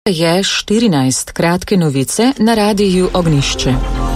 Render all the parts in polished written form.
Je 14 kratke novice na radiju Ognjišče.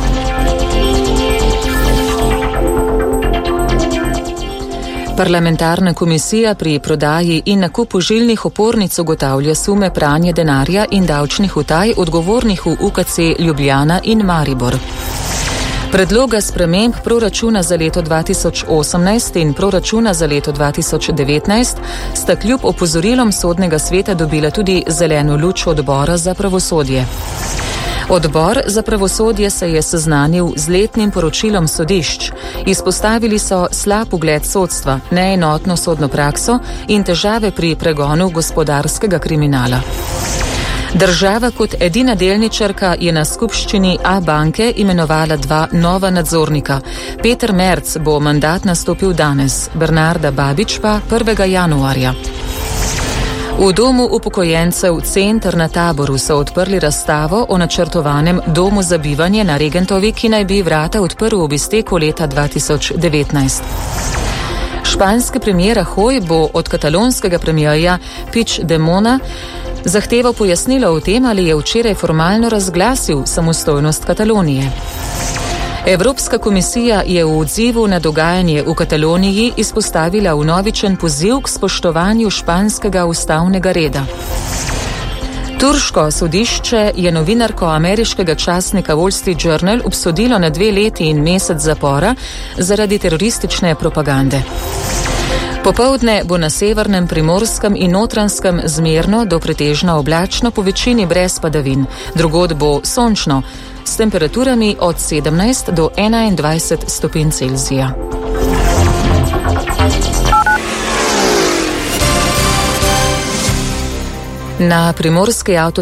Parlamentarna komisija pri prodaji in nakupu žilnih opornic ugotavlja sume pranja denarja in davčnih utaj odgovornih v UKC Ljubljana in Maribor. Predloga sprememb proračuna za leto 2018 in proračuna za leto 2019 sta kljub opozorilom sodnega sveta dobila tudi zeleno luč odbora za pravosodje. Odbor za pravosodje se je seznanil z letnim poročilom sodišč. Izpostavili so slab ugled sodstva, neenotno sodno prakso in težave pri pregonu gospodarskega kriminala. Država kot edina delničarka je na skupščini Abanke imenovala 2 nova nadzornika. Peter Merc bo mandat nastopil danes, Bernarda Babič pa 1. januarja. V domu upokojencev Center na Taboru so odprli razstavo o načrtovanem domu za bivanje na Regentovi, ki naj bi vrata odprl ob izteku leta 2019. Španski premier Rajoy bo od katalonskega premierja Puigdemona zahteval pojasnilo o tem, ali je včeraj formalno razglasil samostojnost Katalonije. Evropska komisija je v odzivu na dogajanje v Kataloniji izpostavila vnovičen poziv k spoštovanju španskega ustavnega reda. Turško sodišče je novinarko ameriškega časnika Wall Street Journal obsodilo na 2 leti in mesec zapora zaradi teroristične propagande. Popoldne bo na severnem Primorskem in Notranjskem zmerno do pretežno oblačno, po večini brez padavin. Drugod bo sončno, s temperaturami od 17 do 21 stopinj Celzija. Na primorski avtocesti